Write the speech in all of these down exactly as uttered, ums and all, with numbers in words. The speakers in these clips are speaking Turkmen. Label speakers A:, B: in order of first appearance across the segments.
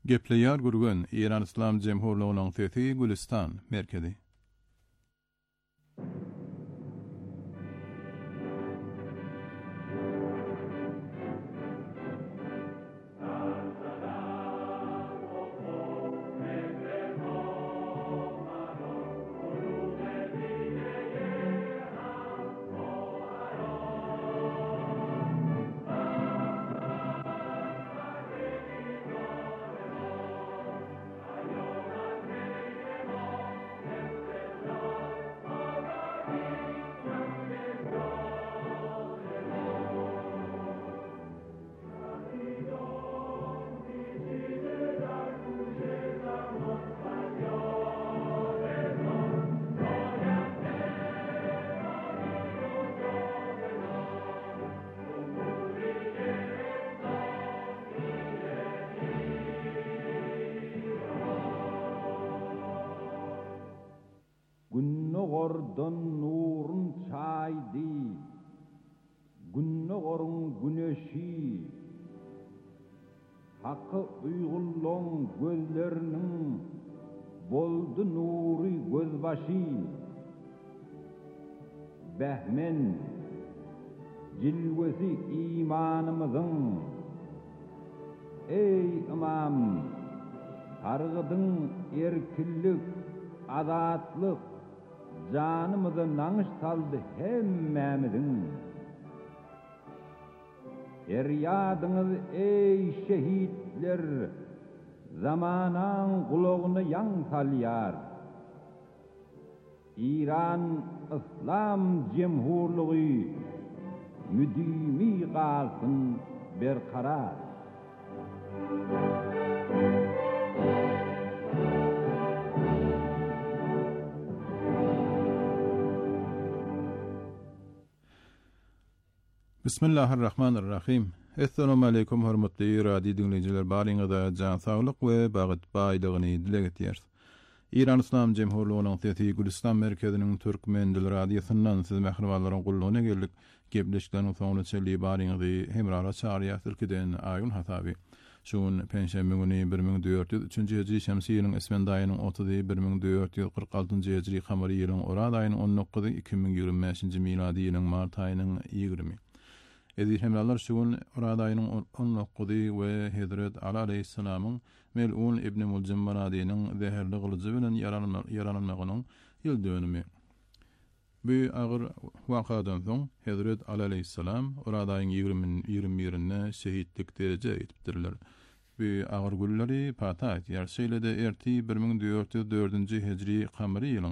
A: Gepleýär gurgun Iran Islam Jemhurlygynyň sesi Gülistan merkezi.
B: Günnogordan nurun çaydi, günnogorun güneşi, hakkı uygulloň gözlerinin boldu nuri gözbaşy. Behmen cilvesi imanımızın, ey imam, targıdın erkillik, azatlık, canımıza nanış saldı hemmemizin. Feryadınız ey şehitler, zamanan kulağını yan salyar. İran İslam Cemhurluğu müdimi kalsın berkarar.
A: Bismillahirrahmanirrahim. Assalamu alaykum hormatly radio dinleyijiler, baryňyza jan saglyk we bagyt baýdygyny dilek etýär. İran Islam Jemhurlygynyň sesi Gülistan merkeziniň türkmen dil radiosyndan siz mähribanlaryň gullugyna geldik. Gepleşikleriniň soňuna çelli baryňyzy hemrara çağırýar türkiden aýyn hasaby. Şuň penşenbe güni bir ming dört ýüz üçinji hijri şemsiýanyň esmen daýynyň otuzy bir ming dört ýüz kırk altynjy hijri kamary ýylyň ora daýynyň on dokuzy iki ming ýigirme beşinji milady ýylyň mart aýynyň ýygrimi. Edir hemralar şuun uradaýynyň on dokuzy we Hazrat Ali aleyhissalamyň mel'un ibn Muljim Banadynyň zäherli gylyjy bilen yaranmagynyň ýyl dönümi. Bu agyr wakadan soň Hazrat Ali aleyhissalam uradaýyň ýygrimi ýerine şehitlik derejä etipdirler. Bu agyr gülleri pata ýarşylady erti bir ming dört ýüz dördünji hijri kamary ýylyň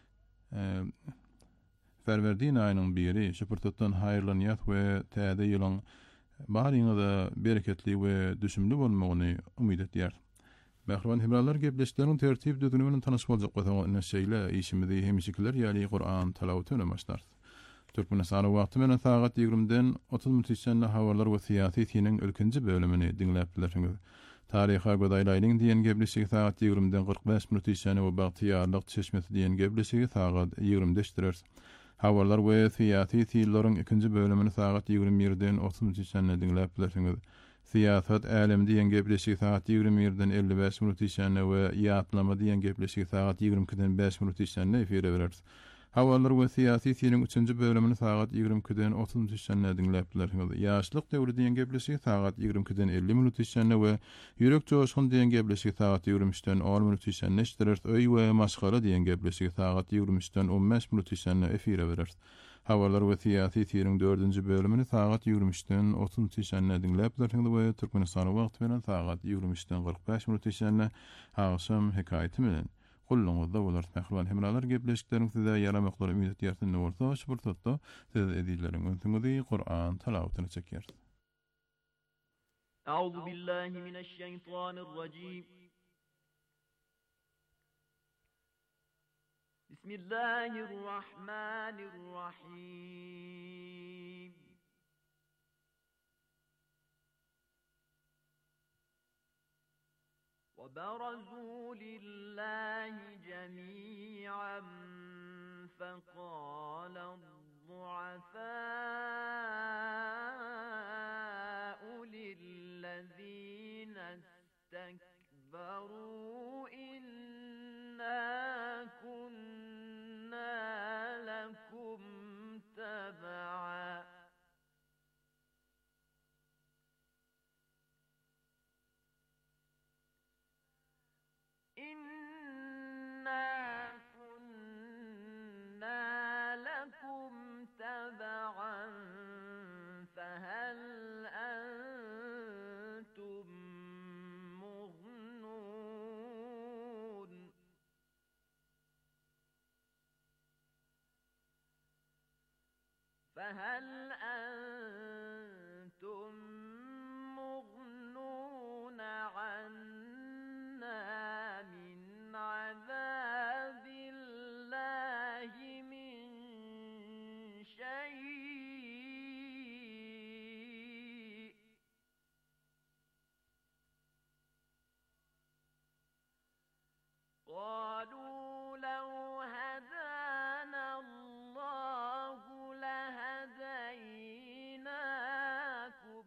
A: Ferwerdin aýynyň biri şupurtatdan haýyrlanýar we täze ýylyň baryňyza bereketli we düşümli bolmagyny umyt etýär. Mähriban hemralar gepleşikleriniň tertip düzgünü bilen tanyş boljak bolsaň näşeýle işimizi hemşikler ýaly Qur'an talawatyny başlar. Türkmenistan wagty bilen sagat ýigrimden otuz minutçany habarlar we syýasy tiniň ölkünji bölümini dinläpdiler. Tariha godaýlaryň diýen gepleşik sagat ýigrimden kırk beş minutçany we bagtyýarlyk çeşmesi diýen gepleşik sagat ýigrimde işdirer. Habarlar we syýasy tilleriň ikinji bölümini sagat ýigirme birden otuz minutçany dinläpdiler. Siyasat älim diýen gepleşik sagat ýigirme birden elli beş minutçany we ýatlama diýen gepleşik sagat ýigirme ikiden beş minutçany efire berer. Habarlar we syýasy tiniň üçünji bölümini sagat ýigirme ikiden otuz minutçany dinläpdiler. Ýaşlyk döwri diýen gepleşik sagat ýigirme ikiden elli minutçany we ýürek joşgun diýen gepleşik sagat ýigirme üçden on minutçany işdirer. Öý we maşgala diýen gepleşik sagat ýigirme üçden on beş minutçany efire berer. Habarlar we syýasy tiniň dördünji bölümini sagat ýigirme üçden otuz minutçany dinläpdiler. We Türkmenistan wagty bilen sagat ýigirme üçden kırk beş minutçany haýsam hekaýeti bilen Kulluňyzda bolar. Mähriban hemralar gepleşikleriniň size ýaramaklary umyt etýärsin. Orta şuburtatda siz edileriň öňüňizi Qur'an talawatyny çekýär.
C: Euzu billahi mineşşeytanirracim. Bismillahirrahmanirrahim. وبرزوا لله جميعا فقال الضعفاء للذين استكبروا قالوا إنا كنا لكم تبعا إنا كنا لكم تبعا فهل أنتم مغنون فهل أنتم مغنون عنا من عذاب الله من شيء قالوا لو هدانا الله لهديناكم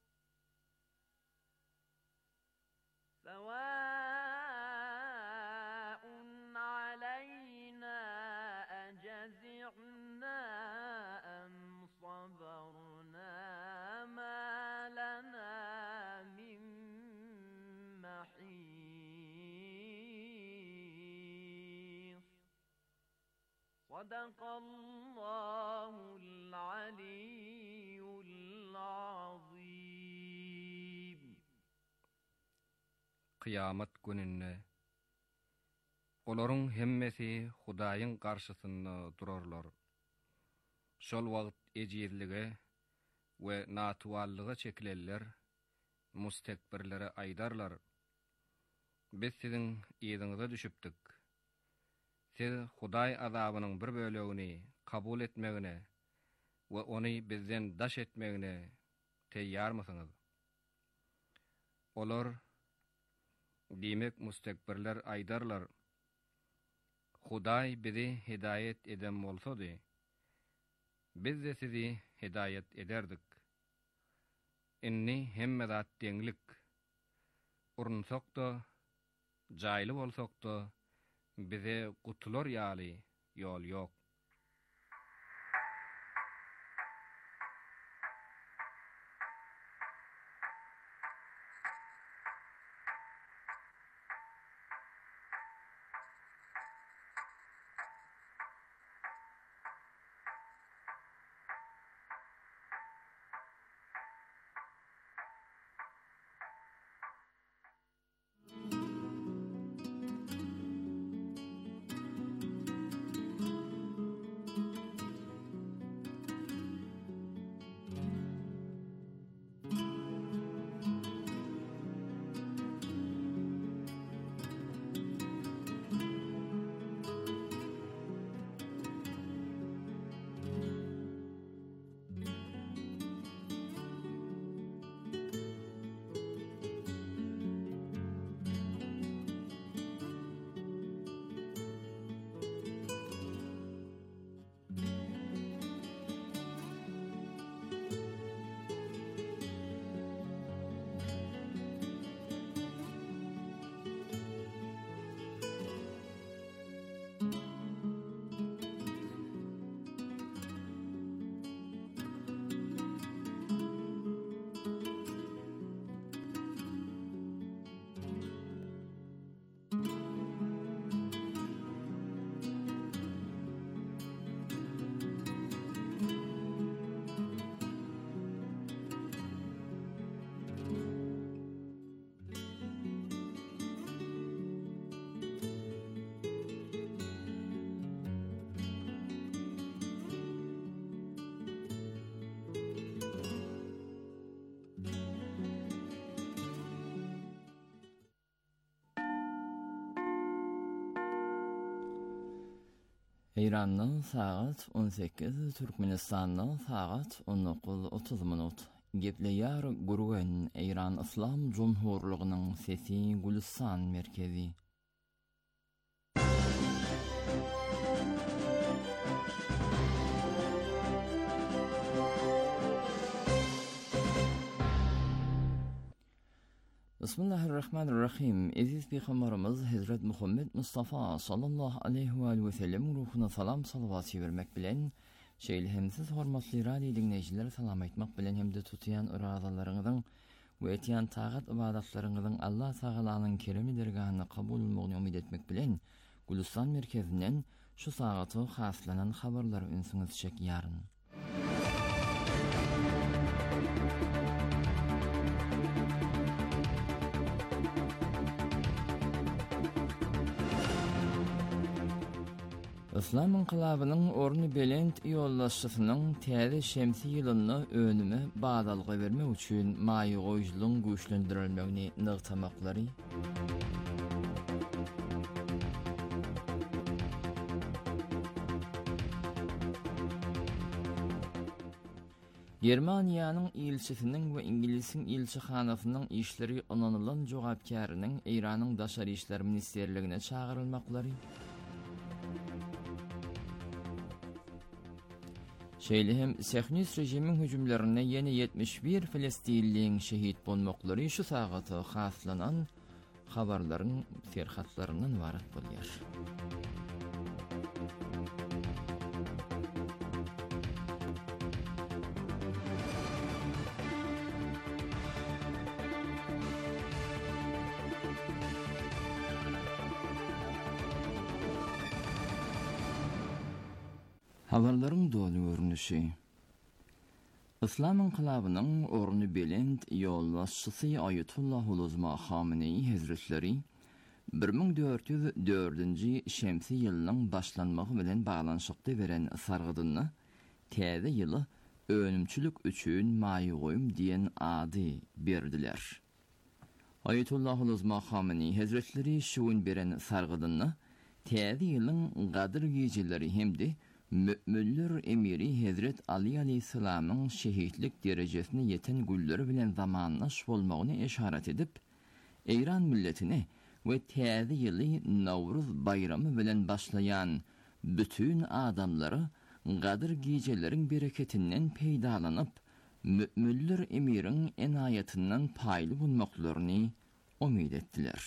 C: سواء علينا أجزعنا أم صبرنا ما لنا من محيص صدق الله العلي العظيم.
D: Kıyamet gününde olaryň hemmesi Hudaýyň garşysynda durarlar. Şol wagt ejizlige we natwallyga çekileller, mustekbirlere aýdarlar. Biz siziň ýyzyňyza düşüpdik. Siz Hudaý azabynyň bir bölegini kabul etmegine we ony bizden daş etmegine teýýarmysyňyz? Olar diýmek mustekbirler aýdarlar. Hudaý bizi hidayet eden bolsady, biz de sizi hidayet ederdik. Inni hemme zat deňlik. Urunsak da, jaýly bolsak da, bize gutular ýaly ýol ýok.
E: İran'dan saat on sekiz, Türkmenistan'dan saat on dokuz otuz minut. Gepleýär Gurgen İran İslam Cumhurluğunyň sesi Gülistan merkezi. Bismillahirrahmanirrahim. Aziz Peygamberimiz Hazret Muhammed Mustafa sallallahu aleyhi ve sellem ruhuna salam salavat vermek bilen şeýlehimsiz hormatly radio dinleýijiler salam aýtmak bilen hemde tutýan ırazalarynızdan we etýän tagat ibadatlaryňyzyň Allah Taalanyň keremi dergahyna kabul bolmagyny umyt etmek bilen Gülistan merkezinden şu sagaty haslanan habarlar ünsüňiz çek ýaryn. İslam inqilabynyň orny belent ýollaşysynyň täze şemsi ýylyny önüme badalga bermek üçin maýy goýjylyň güýçlendirilmegini nygtamaklary, Germaniýanyň ilçisiniň we İngilisiň ilçihanasynyň işleri onanylan jogapkarynyň Iranyň daşary işler ministerligine çağırylmaklary, şeýlehem Siyonist rejimiň hüjümlerine ýene yetmiş bir Filistinliň şehit bolmaklary şu sagaty haslanan habarlaryň serhatlaryndan ibaret bolýar. Habarlaryň dolu görnüşi. İslam inqilabynyň orny belent ýollaşçysy Ayetullah Uluzma Hamenei Hazretleri bir ming dört ýüz dördünji şemsi ýylynyň başlanmagy bilen baglanşykdy beren sargydyny täze ýyly önümçülük üçin maýy goýum diýen ady berdiler. Ayetullah Uluzma Hamenei Hazretleri şuun beren sargydyny täze ýylyň gadyr geceleri hemde Mü'minler emiri Hazret Ali aleyhissalamyň şehitlik derejesine ýeten gülleri bilen zamanlaş bolmagyny işaret edip, Eýran milletine we täze ýyly Nowruz bayramy bilen başlayan bütün adamlary gadyr gijeleriň bereketinden peýdalanyp, mü'minler emiriň enaýatynyň paýly bolmaklaryny umyt etdiler.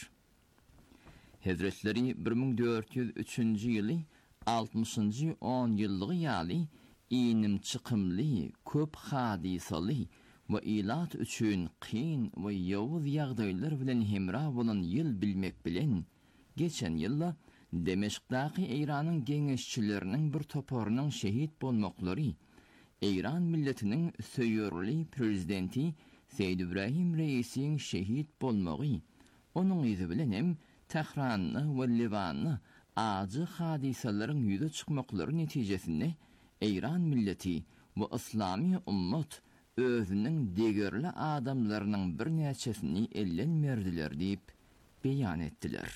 E: Hazretleri bir ming dört ýüz üçünji ýyly altmışynjy on ýyllygy ýaly inim çykymly, köp hadisaly we ilat üçin qyn we ýowuz ýagdaýlar bilen hemra bolan ýyl bilmek bilen geçen ýylda Demeşkdaky Eýranyň geňeşçileriniň bir toparynyň şehit bolmaklary, Eýran milletiniň söýürli prezidenti Seýid Ibrahim Reisiň şehit bolmagy, onuň ýüzü bilen hem Tehranyny we Liwanyny acı hadiselerin yüze çıkmakları netijesinde Eýran milleti ve İslami ummat özünün degerli adamlarının bir neçesini ellenmerdiler deyip beyan ettiler.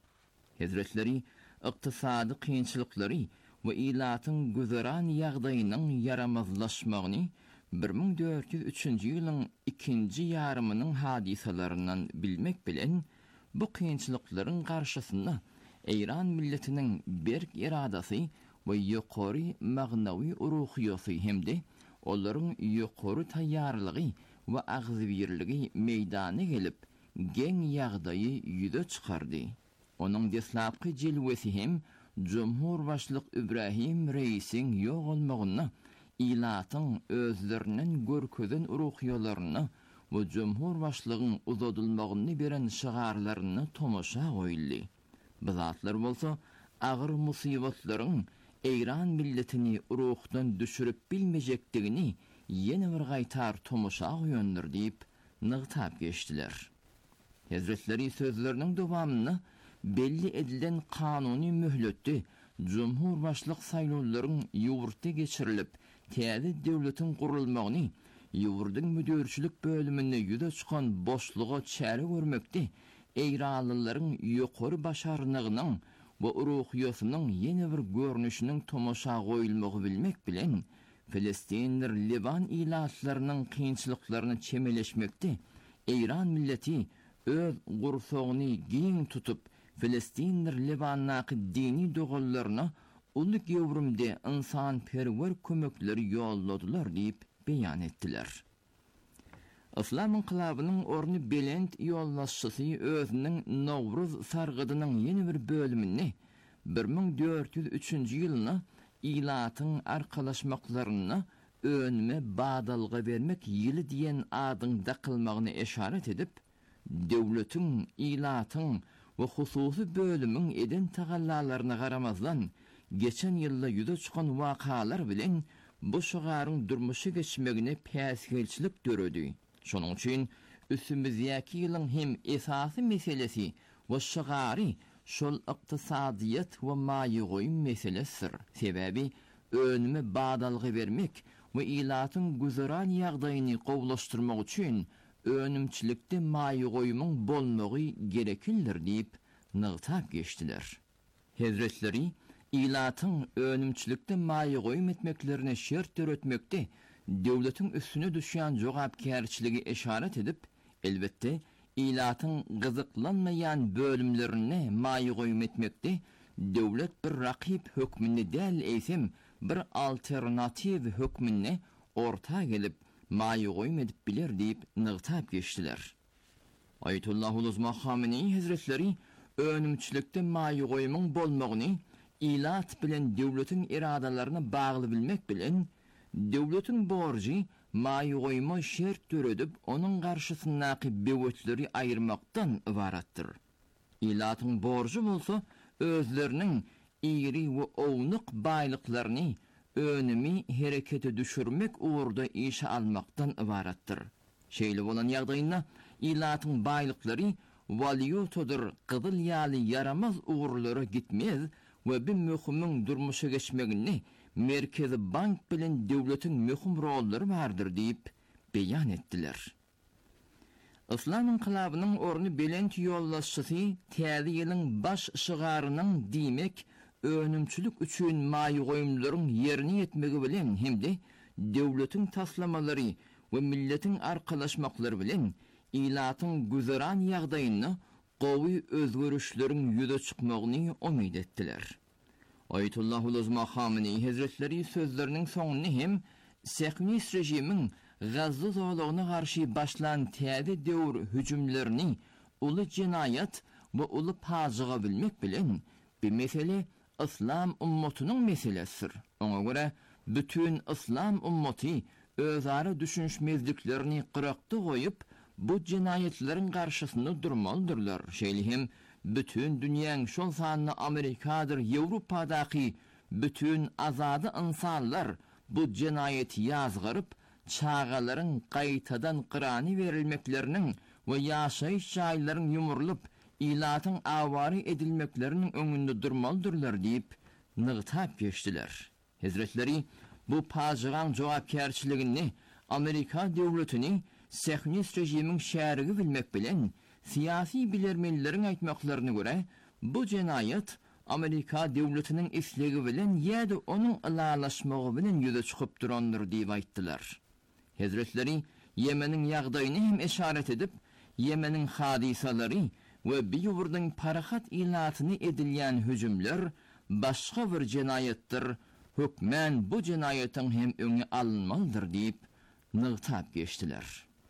E: Hazretleri iqtisadi kynçylykları we ilatyň güzeran ýagdaýynyň yaramazlaşmagyny bir ming dört ýüz üçünji ýylyň ikinji ýarymynyň hadiselerinden bilmek bilen bu kynçylyklaryň garşysynda Eýran milletiniň berk iradasy we ýokary magnawy ruhyasy hemde olaryň ýokary taýýarlygy we agzybirligi meýdana gelip geň ýagdaýy ýüze çykardy. Onuň deslapky jilwesi hem Cumhurbaşlyk Ibrahim Reisiň ýok bolmagyny, ilatyň özlerinden görkeden ruhyalaryny we Cumhurbaşlygyň uzadylmagyny beren şygarlaryny tomoşa goýuldy. Bizatlar bolsa, agyr musibatlaryň Eýran milletini ruhdan düşürip bilmejekdigini ýene bir gaýtar tomoşa goýandyr diýip nygtap geçdiler. Hazretleri sözleriniň dowamyny belli edilen kanuny möhletdi Cumhurbaşlyk saýlawlaryň ýurtda geçirilip, täze döwletiň gurulmagyny, ýurdyň müdürçilik bölümine ýüze çykan boşluga çäre görmekdi. Eýranlylaryň ýokary başarnygynyň we ruhyasynyň ýene bir görnüşiniň tomoşa goýulmagy bilmek bilen Filistinler Liban ilatlarynyň kynçylyklaryny çemeleşmekde. Eýran milleti öz gursogyny giň tutup Filistinler Libannaky dini dogallaryna ulyk ýewrimde insan perwer kömekleri ýolladylar diýip beýan etdiler. İslam inkılabynyň orny belent ýollaşçysy özüniň Nowruz sargydynyň ýeni bir bölümini bir ming dört ýüz üçinji ýylyna ilatyň arkalaşmaklaryna önüme badalga bermek ýyly diýen adyň daqylmagyny eşaret edip, döwletiň, ilatyň we hususy bölümiň eden tagallalaryna garamazdan geçen ýylda ýüze çykan wakalar bilen bu şagaryň durmuşy geçmegine päsgelçilik göredi. Şonuň üçin üstümizdäki ýylyň hem esasy meselesi we şagary şol ykdysadyýat we maýygoý meselesidir. Sebäbi önüme badalga bermek we ilatyň güzeran ýagdaýyny gowlaşdyrmak üçin önümçilikde maýygoýmyň bolmagy gerekildir diýip nygtap geçdiler. Hazretleri ilatyň önümçilikde maýygoým etmeklerine şert töretmekde döwletiň üstüne düşýän jogapkärçiligi eşaret edip, elbette ilatyň gyzyklanmaýan bölümlerine maýygoým etmekde döwlet bir rakyp hökmüni däl eýsem bir alternativ hökmüne orta gelip maýygoým edip biler diýip nygtap geçdiler. Ayetullah Uzma Hamini Hazretleri önümçilikde maýygoýmyň bolmagyny ilat bilen döwletiň iradalaryna bagly bilmek bilen döwletiň borjy maýygoýma şert töredip onuň garşysyndaky bewetleri aýyrmakdan ibaratdyr. Ilatyň borjy bolsa özleriniň iri we ownyk baýlyklaryny önümi herekete düşürmek uğurda işe almaktan ibaratdyr. Şeýle bolan ýagdaýynda ilatyň baýlyklary valyutadyr, gyzyl ýaly yaramaz uğurlara gitmez we bir möhümiň durmuşa geçmegini Merkezi Bank bilen döwletiň möhüm rollary bardyr diýip beýan etdiler. İslam inqilabynyň orny belent ýollaşçysy täze ýylyň baş şygarynyň diýmek önümçilik üçin maýygoýumlaryň ýerini ýetmegi bilen hemde döwletiň taslamalary we milletiň arkalaşmaklary bilen ilatyň güzeran ýagdaýyny gowy özgörüşleriň ýüze çykmagyny umyt etdiler. Ayetullah Uzma Hamini Hazretleri sözleriniň soňuny hem Sehnis rejimiň Gazza zowlagyna garşy başlan täze döwür hüjümlerini uly jinayat we uly pazyga bilmek bilen bir mesele İslam ummatynyň meselesidir. Oňa görä bütün İslam ummaty özara düşünşmezliklerini qırakdy goýup bu jinayatleriň garşysynda durmalydylar. Şeýle hem bütün dünýäň şol sanly Amerikadyr, Ýewropadaky bütün azady insanlar bu jinayaty ýazgyryp çağalaryň gaýtadan qyrany berilmekleriniň we ýaşaýyş jaýlaryň ýumurlyp ilatyň awary edilmekleriniň öňünde durmalydylar diýip nygtap geçdiler. Hazretleri bu pazygan jogapkärçiligini Amerika döwletini Sehnis rejimiň şärigi bilmek bilen siyasi bilermenleriň aýtmaklaryna görä bu jinayat Amerika döwletiniň islegi bilen ýa-da onuň ilalaşmagy bilen ýüze çykyp durandyr diýip aýtdylar. Hazretleri Yemeniň ýagdaýyny hem eşaret edip Yemeniň hadisalary we bir ýurdyň parahat ilatyny edilýän hüjümler başga bir jinayatdyr. Hökmen bu jinayatyň hem öňe alınmalydyr diýip nygtap geçdiler.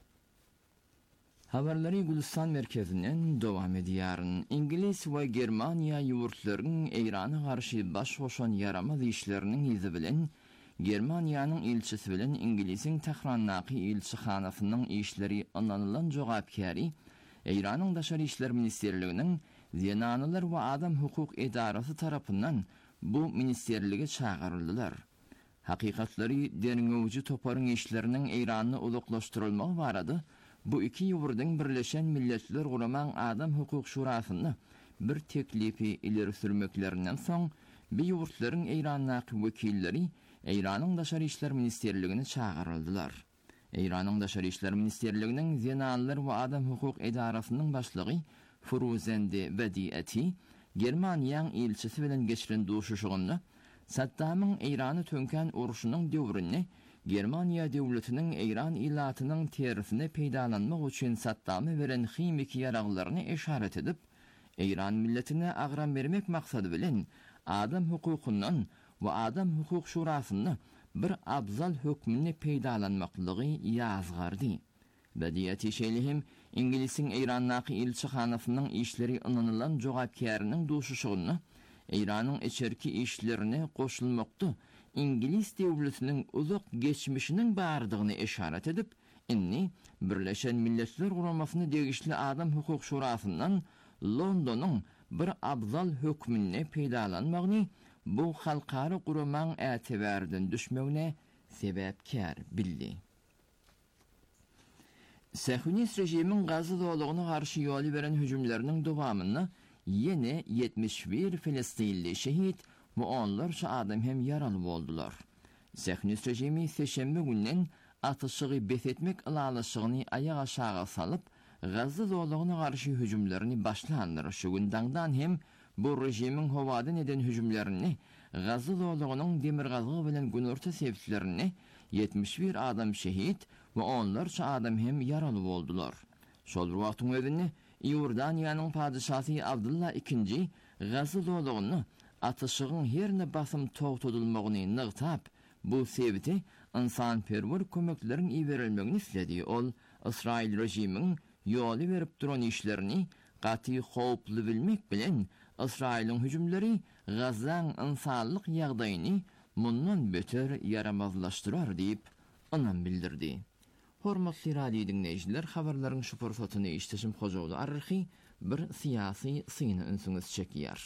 E: Habarlary Gülistan merkezinden dowam edýär. İngiliz we Germaniýa ýurtlarynyň Eýrana garşy baş goşan yaramaz işleriniň izi bilen Germaniýanyň elçisi bilen İngiliziň Tehrandaky elçihanasynyň işleri ananylan jogapkary Eýranyň Daşary işler ministerliginiň Zenanylar we Adam hukuk edarasy tarapyndan bu ministerlige çağıryldylar. Hakikatlary deniňowjy toparyň işleriniň Eýranyny uluklaşdyrylmagy barady. Bu iki ýurdyň Birleşen Milletler Guramaň Adam hukuk şurasyny bir teklifi ileri sürmeklerinden soň bir ýurtlaryň Eýrandaky wekilleri Eýranyň Daşary işler ministerligine çağıryldylar. Eýranyň Daşary işler ministerliginiň Zenanylar we Adam hukuk edarasynyň başlygy Fruzende Bediati Germaniýanyň elçisi bilen geçiren duşuşygynda Saddamyň Eýrany tönken uruşynyň döwrüni Germaniýa döwletiniň Eýran ilatynyň terisine peýdalanmak üçin Saddamy beren himik ýaraglaryny eşaret edip, Eýran milletine agram bermek maksady bilen adam hukukundan we adam hukuk şurasyny bir abzal hökmüni peýdalanmaklygy ýazgardy. Bediyeti şeýlehim İngilisin Eýrandaky elçixanasynyň işleri ynanylan jogapkäriniň duşuşygyny, Eýranyň içerki işlerine goşulmakdy, İngiliz döwletiniň uzak geçmişiniň bardygyny işaret edip, inni Birleşen Milletler Guramasyny degişli Adam Hukuk Şurasyndan Londonyň bir abzal hökmüne peýdalanmagyny bu halkary guramaň ätiberden düşmegine sebäpkär bildi. Sahunist rejimiň Gaza dowlagyna garşy ýoly beren hüjümleriniň dowamyny ýene yetmiş bir Filistinli şehit we onlarça adam hem yaraly boldular. Sahunist rejimi seşembe günden atışygy bethetmek ýalyşygyny aýaga aşağı salyp, Gaza dowlagyna garşy hüjümlerini başlandyr. Şu gündäňdan hem bu rejimiň howadan eden hüjümlerini, Gaza dowlagynyň demirgazygy bilen günorta sebitlerini yetmiş bir adam şehit we onlarça adam hem yaraly boldular. Şol wagtyň özünde Ýordaniýanyň padyşasy Abdullah ikinji Gaza dowlagyny atışygyň herne basym togtadylmagyny nygtap, bu sebiti insanperwer kömekleriň iberilmegini istedi. Ol Israil rejimiň ýoly berip duran işlerini gaty howply bilmek bilen Israil'in hüjümleri Gaza'ň insanlyk ýagdaýyny mundan beter yaramazlaşdyrar diýip anan bildirdi. Hormatly radio dinleýijiler, habarlaryň şu pursatyny işleşim hojagly arky bir syýasy syny ünsüňiz çekýär.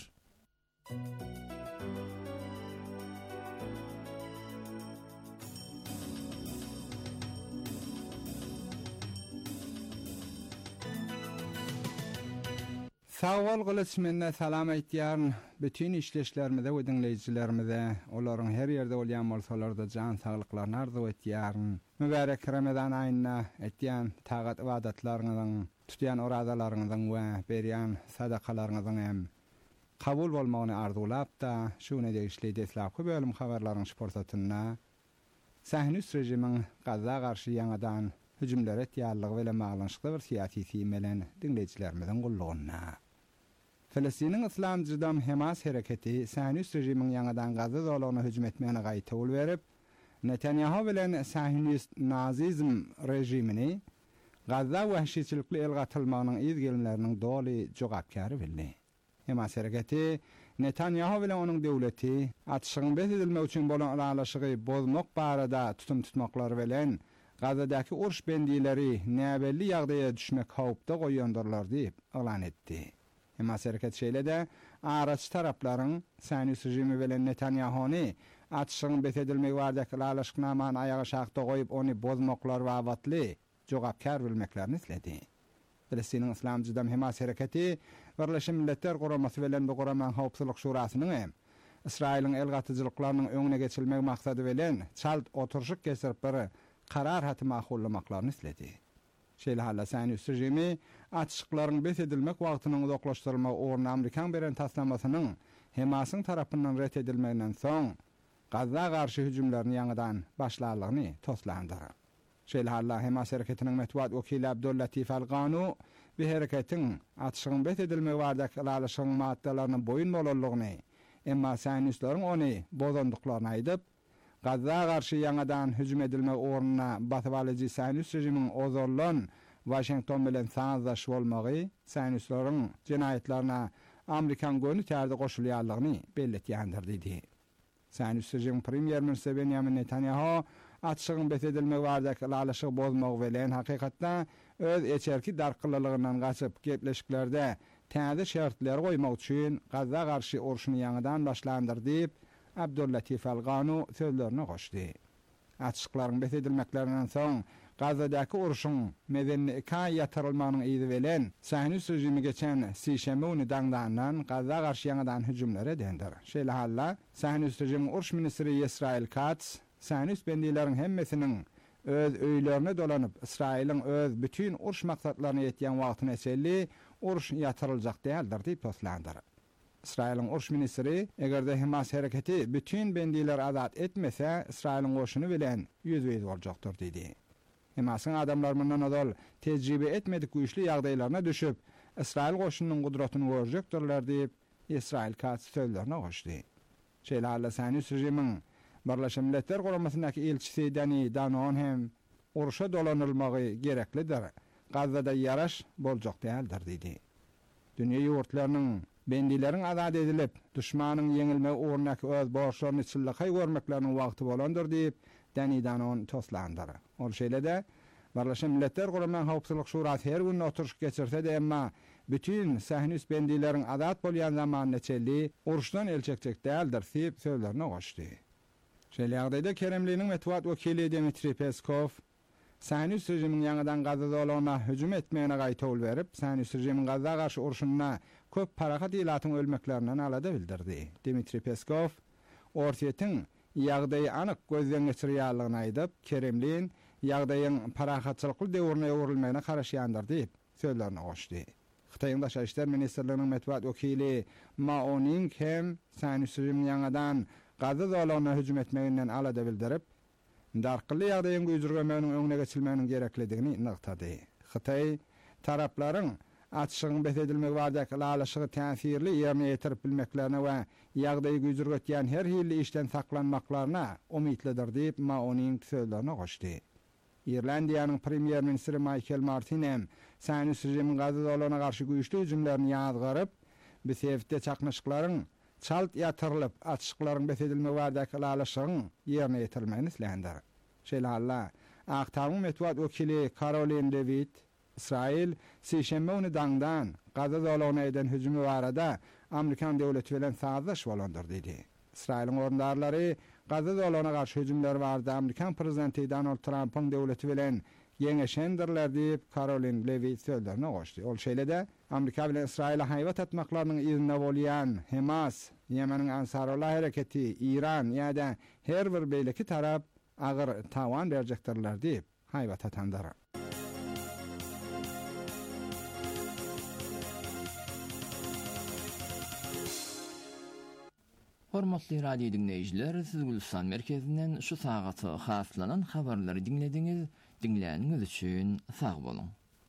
F: Sağol gılışmenne salam aýtýaryn bütün işleşlerimize we dinleýijilerimize, olaryň her ýerde bolýan bolsalar-da jan saglyklaryny arzu etýäryn. Mübarek Ramazan aýyna etýän tagat ibadatlaryňyň, tutýan orazalaryňyň we berýän sadakalaryňyň hem kabul bolmagyny arzulap da şuny degişli deslapky bölüm habarlaryň şportatyna Sahunist rejimiň Gaza garşy ýangadan hüjümler etýärligi bilen maglanyşykly bir syýasy siýmelen dinleýijilerimiziň gullugyna. Filistiniň Islam Jydam Hamas hereketi Sahunist rejimiň ýangadan Gaza dowlagyna hüjüm etmegine gaýta berip, Netanyahu bilen Sahunist nazizm rejimini Gaza wahşiçilikli el gatylmagynyň izgelimleriniň doly jogapkary bildi. Hamas hereketi Netanyahu bilen onuň döwleti atışygyň bezedilmek üçin bolan aralaşygy bozmak barada tutum tutmaklary bilen Gazadaky urş bendileri näbelli ýagdaýa düşmek howpda goýýandyrlar diýip elan etdi. Hamas hereketi şeýle-de araç taraplaryň Sahunist rejimi bilen Netanyahuny atışygyň bezedilmek baradaky aralaşyknamany aýaga şakda goýup ony bozmaklar wagtly jogapkär bilmeklerini isledi. Filistiniň Islam Jydam Hamas hereketi Birleşen Milletler Guramasy bilen bu Guramaň Howpsuzlyk Şurasynyň hem Israil'in el gatyjylyklarynyň öňüne geçilmek maksady bilen çalt oturşyk kesirip bir karar haty maqullamaklaryny isledi. Şeýle halla Sahunist rejimi atışyklaryň besedilmek wagtynyň uzaklaşdyrylmagy orny Amerikan beren taslamasynyň Hamasyň tarapyndan ret edilmeginden soň Gaza garşy hüjümlerini ýangydan başlarlygyny toslandyr. Şeýle halla Hamas hereketiniň metbuat wekili Abdullatif Alganu bu hereketiň atışygyň besedilmek baradaky aralaşygyň maddalaryny boyun bolanlygyny, emma Sahunistlaryň ony bozandyklaryny aýdyp, Gaza garşy ýangadan hüjüm edilmek ornuna batyp alyjy Sahunist rejimiň ozorlan Washington bilen sazdaş bolmagy Sahunistlaryň jenaýetlerine Amerikan gönü tärde goşulýarlygyny belletýändir diýdi. Sahunist rejimiň premier ministri Benjamin Netanyahu atışygyň besedilmek baradaky aralaşygy bozmak bilen hakykatda öz eçerki darkylylygyndan gaçyp gepleşiklerde täze şertler goýmak üçin Gaza garşy urşuny ýangydan başlandyr diýip Abdullatif Alganu sözlerine goşdy. Atışyklaryň besedilmeklerinden soň Gazadaky urşuň medenni ikaý ýatyrylmagynyň ýyzy bilen Sahunist rejimi geçen sişeme güni daňdan Gaza garşy ýangydan hüjümler edendir. Şeýle halla Sahunist rejimiň urş ministri Israil Katz Sahunist bendileriniň hemmesiniň öz öýlerine dolanyp Israil'in öz bütün urş maksatlaryny ýetýän wagtyna eselli urş ýatyryljak däldir diýip toslandyr. İsrail'in urş ministri egerde Hamas hereketi bütün bendiler azat etmese İsrail'in goşuny bilen ýüzbeýiz boljakdyr diýdi. Hamasyň adamlaryndan adal tejribe etmedik güýçli ýagdaýlaryna düşüp İsrail goşunynyň gudratyny görjekdirler diýip İsrail Katz sözlerine goşdy. Şeýle halla Sahunist rejimiň Birleşen Milletler Guramasynyňky elçisi Dani Danon hem uruşa dolanılmagy gereklidir. Gazada yaraş boljak däldir dedi. Dünýä ýurtlarynyň bendilerin azad edilip, düşmanyň yeňilme uğrundaky öz borçlaryny çyllyky görmekleriniň wagty bolandyr diýip dänidan on toslandyr. Ol şeýle-de Birleşen Milletler Gurulmagyň Howpsuzlyk Şurasy her gün oturuş geçirse-de emma bütün Sahnüs bendilerin azad bolýan zamanyny çelli uruşdan elçekçek däldir diýip sözlerini goşdy. Şeýle ýagdaýda Kremliniň metbuat wekili Dmitri Peskov Sahnüs rejiminiň ýangydan Gazada olana hüjüm etmegine gaýta ol berip, Sahnüs rejiminiň Gaza garşy uruşuna köp parahat ilatyň ölmeklerinden alada bildirdi. Dmitri Peskov ortiýetin ýagdaýy anyk gözden geçirýärligini aýdyp, Kremlin ýagdaýyň parahatçylykly döwrüne öwrülmegine garaşýandyr diýip sözlerini goşdy. Xitayň Daşary işler ministrliginiň metbuat wekili Ma Oning hem Sahnüs rejiminiň ýangydan Gazada olana hüjüm etmeginden alada bildirip, darqyly ýagdaýyň güýjürgemeginiň öňüne geçilmeginiň gerekligini nykdady. Xitay taraplaryň açygyň besedilmegi bardak lalaşygy täsirli ýerine ýetirip bilmeklerine we ýagdaýy güýjürgetýän her hilli işden saklanmaklaryna umytlydyr diýip Ma Oning sözlerini goşdy. İrlandiýanyň premier ministri Michael Martin hem Sahnüs rejiminiň Gazada olana garşy güýçli hüjümlerini ýazgaryp, bu sebäpde çaknyşyklaryň çalt ýatyrylyp, açyklaryň besedilmegi bardak lalaşygyň ýerine ýetirilmegini islendir. Şeýle halla Aktawyň metbuat wekili Caroline Levitt İsrail seşembe ony daňdan Gazada olana eden hüjümi barada Amerikan döwleti bilen sazyş bolandyr dedi. İsrailiň orundarlary Gazada olana garşy hüjümler barada Amerikan prezidenti Donald Trump'yň döwleti bilen ýeňeşendirler diýip Caroline Levitt sözlerini goşdy. Ol şeýle-de Amerika bilen İsrail haýwat atmaklarynyň ýerine bolýan Hamas, Ýemeniň Ansarullah hereketi, İran ýa-da her bir beýleki tarap agyr tawan berjekdirler diýip haýwat atandyr.
E: Hormatly radio dinleyijiler, siz Gülüstan merkezinden şu sagaty haslanan habarlary dinlediňiz. Dinleýäniňiz üçin sag bolun.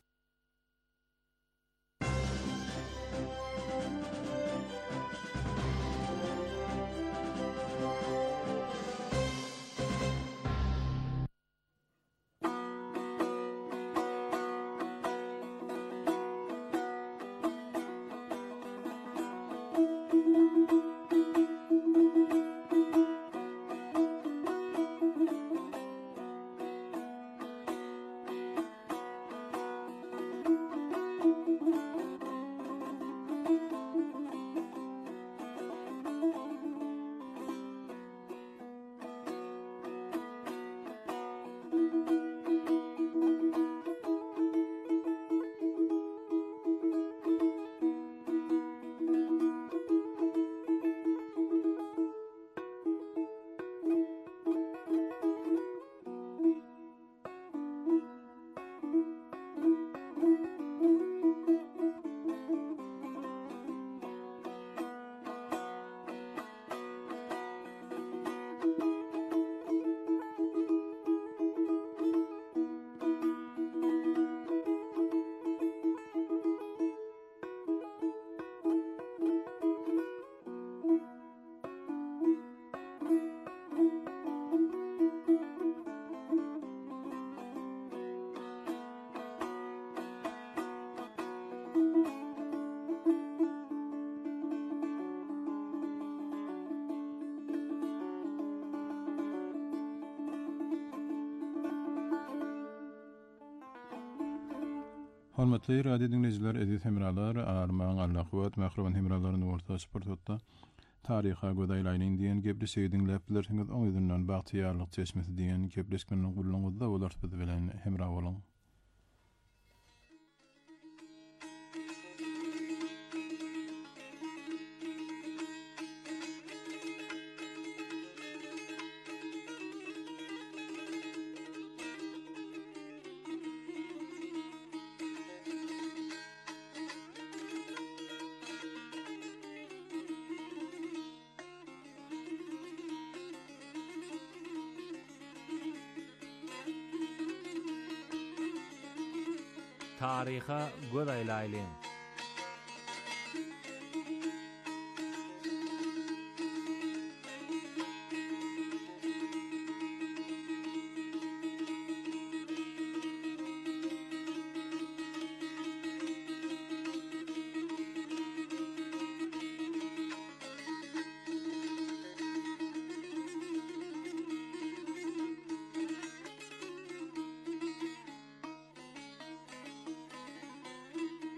A: Hormatly radio dinleyijiler, edit hemralar, armaň Allah wagt mahruman hemralaryny orta sportda taryha godaýlaryň diýen gepli söýdüňläp bilersiňiz, oň ýerden bagtyýarlyk çeşmesi diýen gepleşmeniň gullanýanda bolar biz bilen hemra bolan.
G: Taryha godaýlaryň.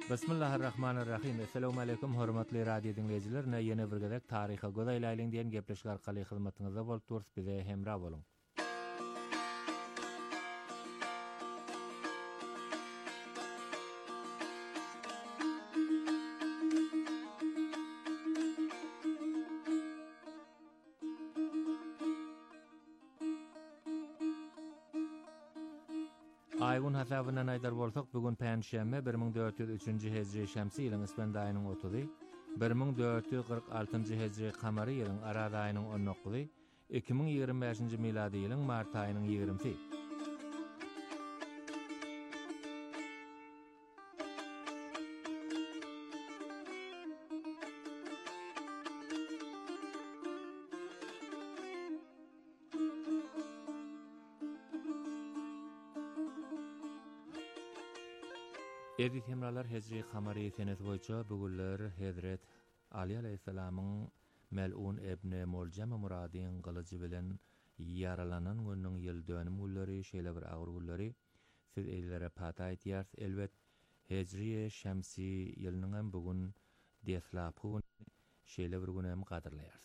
G: Bismillahirrahmanirrahim. Assalamu alaykum hormatly radio dinleyijiler. Näme bir gezek taryha gozaýlaýlyň diýen gepleşik arkaly hyzmatyňyzda bolup durýar, bize hemra boluň. Aýgun hasabyna aýdar bolsak, bugün Pänşembe bir ming dört ýüz üçinji hejri şämsi ýylyň isben daýynyň otuzy, bir ming dört ýüz kırk altynjy hejri kamary ýylyň arada aýynyň on dokuzy, iki ming ýigirme beşinji milady ýylyň mart aýynyň ýigrimisi. Edip hemralar hejri kamary senet boýunça bugünler Hazret Ali aleyhissalamyň mel'un ebne Moljam Muradyň gylyjy bilen yaralanan günüň ýyl dönem günleri, şeýle bir agyr günleri siz eýlere pata aýtýar. Elbet hejri şämsi ýylynyň hem bugün deslapy gün, şeýle bir gün hem gadyrlaýar.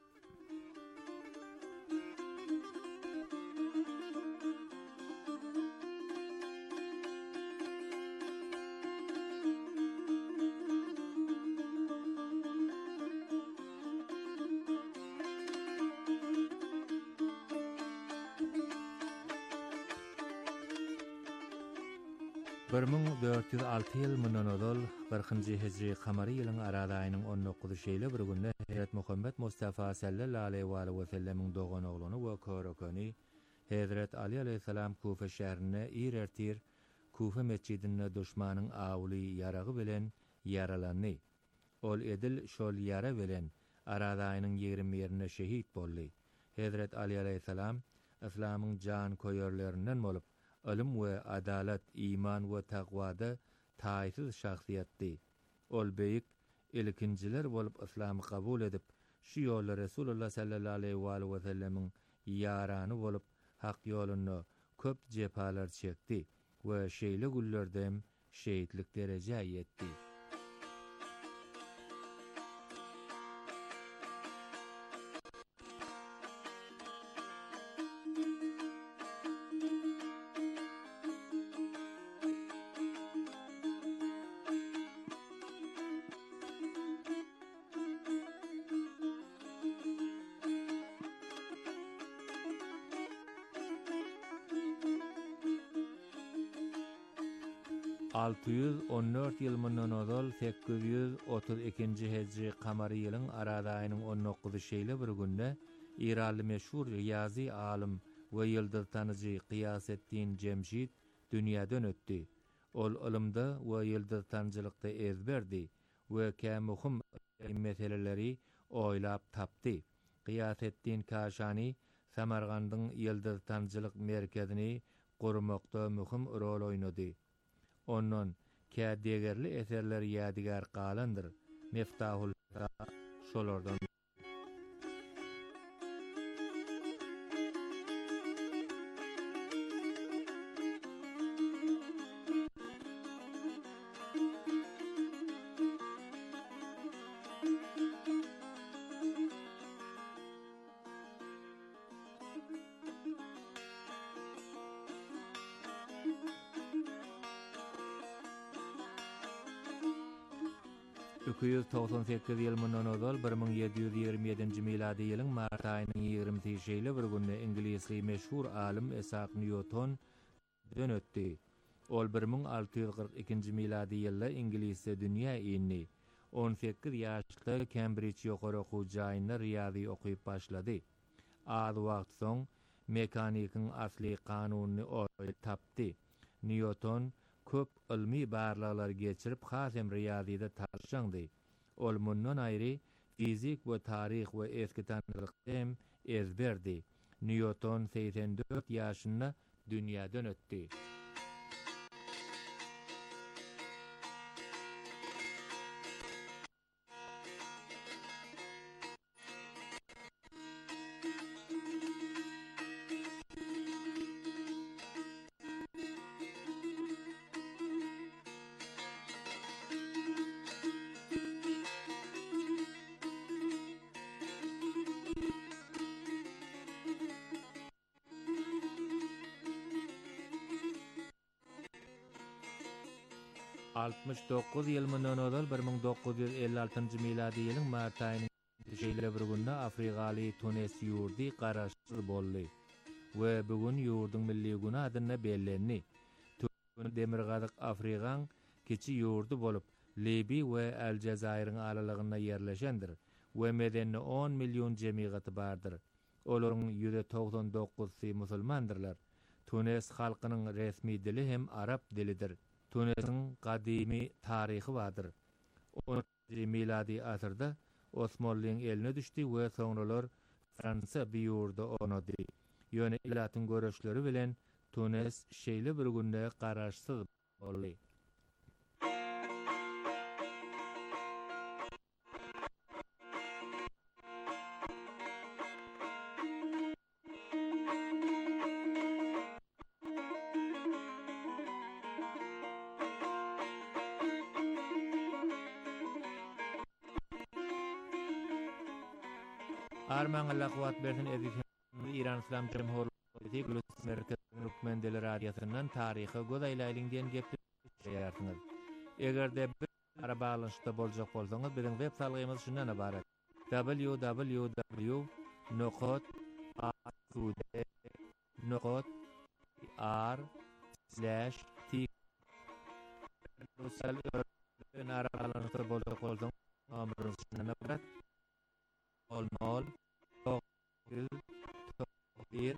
G: bir ming dört ýüz alty ýyl mundan odal kırkynjy hejri kamary ýylyň arada aýynyň on dokuzy şeýle bir günde Hazrat Muhammed Mustafa sallallahu aleyhi we sellemiň doğan ogluny we körökeni Hazrat Ali aleyhissalam Kufa şäherine irertir, Kufa mescidine düşmanyň awly ýaragy bilen yaralandy. Ol edil şol ýara bilen arada aýynyň ýigirme ýerine şehit boldy. Hazrat Ali aleyhissalam İslamyň jan koýarlaryndan bolup ilim we adalet, iman we taqwada taýsyz şahsiýetdi. Ol beýik ilkinjiler bolup islamy kabul edip, şu ýolda Resulullah sallallahu aleyhi we sellemiň ýarany bolup hak ýoluny köp jepalar çekdi we şeýle güllerde şeýitlik derejä ýetdi. alty ýüz on dört ýyl mundan odal sekiz ýüz otuz ikinji hejri kamary ýylyň arada aýynyň on dokuzy şeýle bir günde İranly meşhur ýazy alim we ýyldız tanyjy Qiyasetdin Cemşid dünýäden ötdi. Ol ilmde we ýyldız tanjylykda ezberdi we kämuhum meseleleri oýlap tapdy. Qiyasetdin Kaşani Samargandyň ýyldız tanjylyk merkezini gurmakda möhüm rol oýnady. Ondan kädegerli eserler ýadigar galandyr. Miftahul şolardan iki yüz doksan sekiz ýyl mundan odal bir ming ýedi ýüz ýigirme ýedinji milady ýylyň mart aýynyň ýigrimisi şeýle bir günde ingilisli meşhur alim Isaac Newton dönötdi. Ol bir ming alty ýüz kırk ikinji milady ýylda ingilisde dünýä ýyny. on sekiz ýaşda Cambridge ýokary okuw jaýynda riýazy okuyup başlady. Az wagt soň mekanikiň asly kanunyny oýup tapdy. Newton köp ilmi barlyklar geçirip hasem riýazyda tarşandy. Ol mundan aýry fizik we taryh we eski tanrylykdym ezberdi. Newton seksen dört ýaşynda dünýäden ötdi. altmış dokuz ýyl mundan ozal bir ming dokuz ýüz elli altyncy miladi ýylyň mart aýynyň şeýle bir günde Afrikaly Tunes ýurdy garaşsyz boldy we bugun ýurdun milli güni adyna bellendi. Tunis demirgazyk Afrikaň kiçi ýurdy bolup Libi we Aljazair'in aralygyna ýerleşendir we medeni on million jemgyýaty bardyr. Olaryň ýüze togsan dokuzsy musulmandyrlar. Tunis halkynyň resmi dili hem arap dilidir. Tunisiň gadymy taryhy bardyr. onuncu miladi asyrda Osmanlyň eline düşdi we soňralar Fransa bir ýurda onady. Ýöne ilatyň göreşleri bilen Tunis şeýle bir günde garaşsyz boldy. Arman Allah kuwat bersin edip İran İslam Cumhuriyeti Gülüs Merkezi Hükümendeli Radyosu'ndan tarihi göz aylaylıngden gepleşýärsiňiz. Egerde bir ara bağlanşyda boljak bolsaňyz biziň web salgymyz şundan ibaret: w w w nokta asude nokta r slash t Rusal ara bağlanşyda boljak bolsaňyz amryňyz şundan ibaret: Olmol, Tokil, Tokir,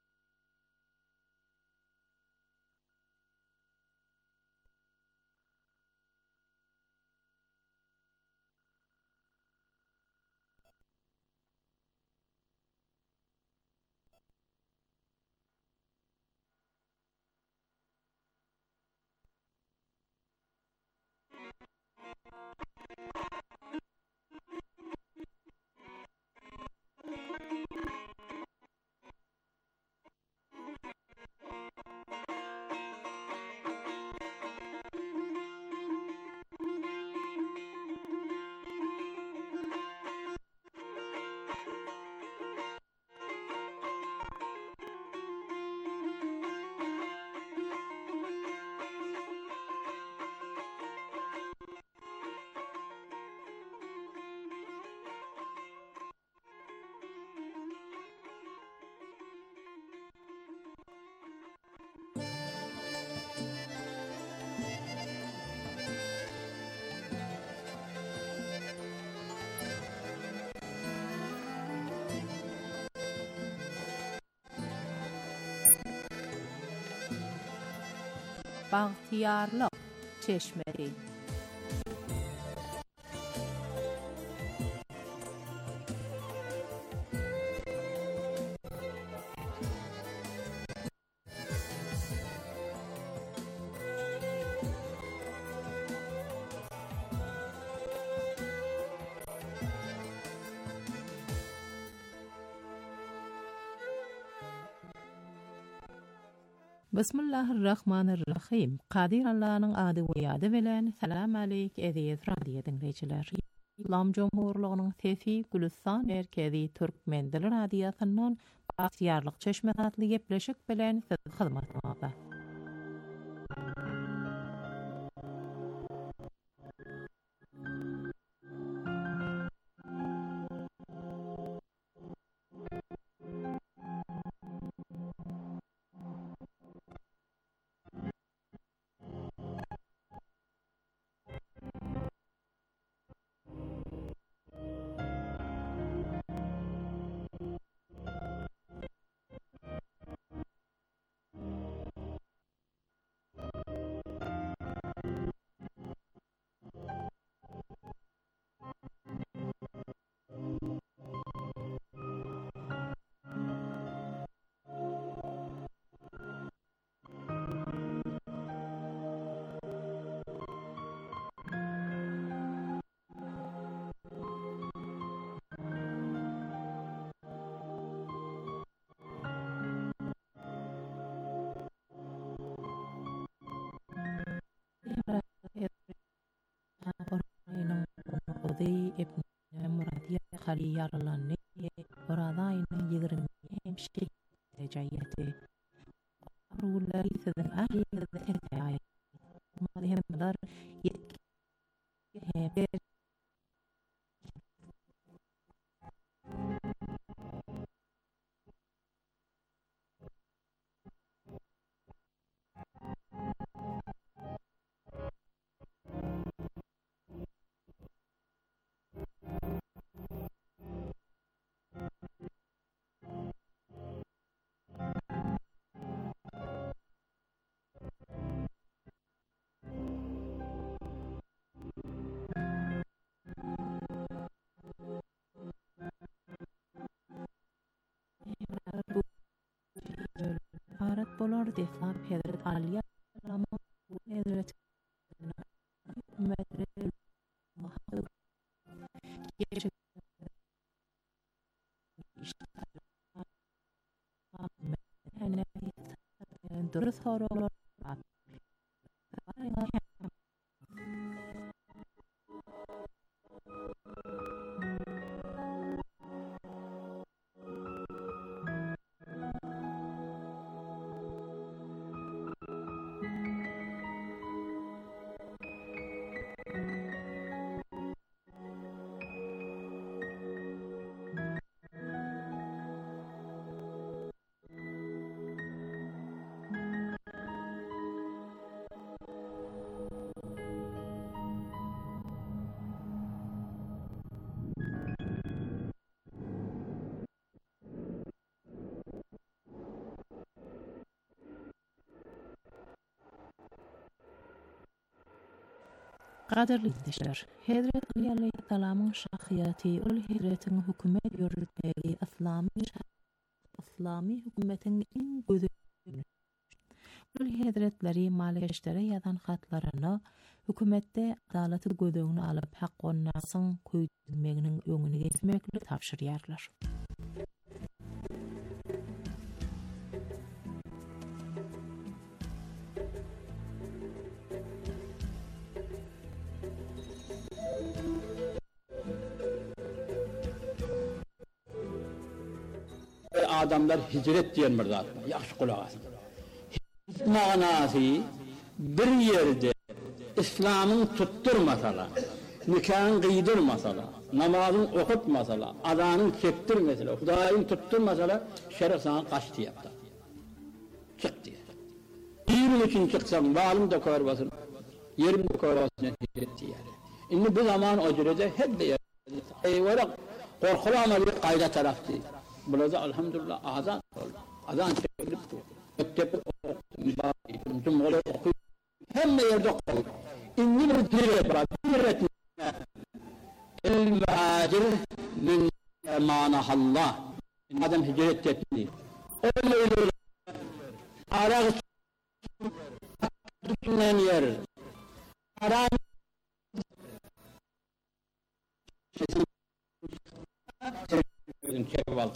H: Baghtiyarlyk çeşmeli. Bismillahirrahmanirrahim. Qadir Allah'ın adı ve yadı bilen salam aleyk ediyet radyo dinleyiciler. İslam Cumhurluğu'nun sesi Gülistan Merkezi Türkmen Dili Radyosu'ndan Baghtiyarlyk çeşme adlı gepleşik bilen siz hizmetinize. Odi ibn Muradiya Khaliyarlanni Oradayna yigrin hemşi jayati Rulari sizin ahli ertay Madhemdar Şonlar desap Hazret Ali Aleyhisselam Hazret Ümmetleri Gerçek dürüst sorular Qadirli dinleyiciler, Hazret Ali Aleyhisselam'ın şahsiyeti, ol Hazret'in hükümet yürütmeli İslami İslami hükümetin en gözü. Ol Hazretleri malikeşlere yazan hatlarını hükümette adaleti gözüne alıp hak onnasın köydürmeginin öňüne geçmekle tapşırýarlar.
I: Adamlar hicret diyen bir zat. Yaxşı kulak asın. Hicret manası bir yerde İslam'ın tutturmasala, nikahın kıydırmasala, namazın okutmasala, adanın çektirmesala, Hudaýyň tutturmasala, şeref sana kaçtı yaptı. Çık diye. Yerim için çıksam, balım da korbasın, yerim de korbasın hicret diye. Şimdi bu zaman o cürede hep de yer. Eyvallah, korkulama bir kayda taraftı. Burada elhamdülillah azan oldu. Azan çekilip mektep okudum, cumhuriyet okudum. Hem de yerde okudum. İnni bir dire bırak, dire el-muhacir min emaнаhallah. Adam hicret etti. Öyle öyle. Arak tutulan yer. Arak Keval.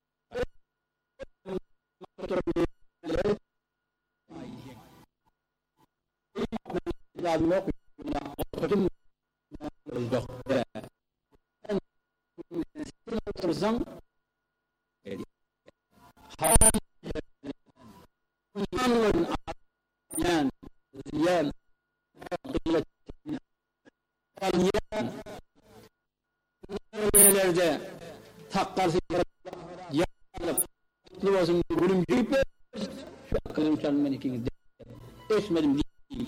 I: Takkarsı yapılıp tutulmasın gülüm gülüp şu akılım çalman ikiniz de eşmedim değil.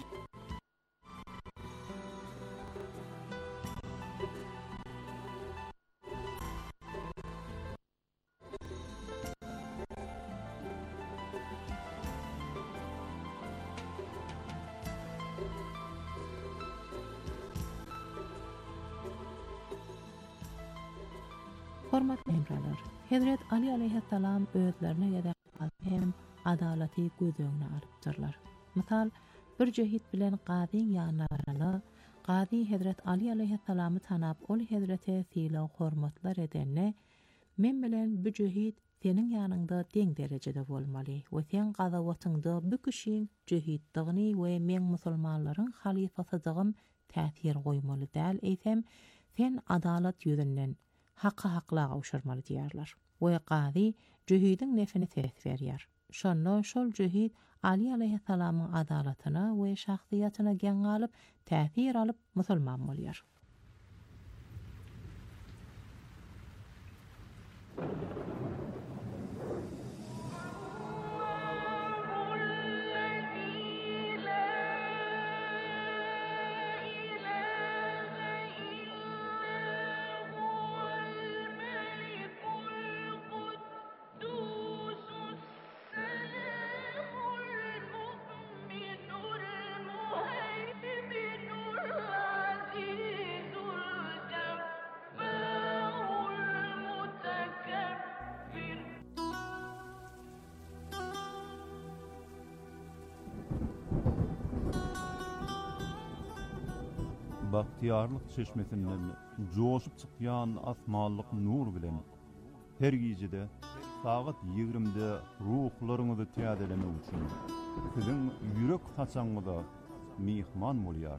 H: Hormatly hemralar, Hazret Ali Aleyhisselam özlerine ýa-da hem adalaty gözüňe alypdyrlar. Misal, bir jehit bilen gazyň ýanarana, gazy Hazret Ali Aleyhisselamy tanap, ol Hazrete sila hormatlar edenne, men bilen bu jehit seniň ýanynda deň derejede bolmaly we sen gazawatyňda bu kişiň jehitdigini we men musulmanlaryň halifasydygyň täsir goýmaly däl eýsem, sen adalat ýüzünden hakka haklaga uşarmaly diýerler. We gazy jehidin nefini ses berýär. Şonda şol jehid Ali Aleyhisselamyň adalatyna we şahsiýatyna gen alyp, täsir alyp musulman bolýar.
C: المهيمن العزيز
J: bahtiyarlyk çeşmesinden joşup çykýan asmanlyk nur bilen her gijede saat ýigrimde ruhlaryňyzy täzelemek üçin siziň ýürek haçaňyda mihman bolýar.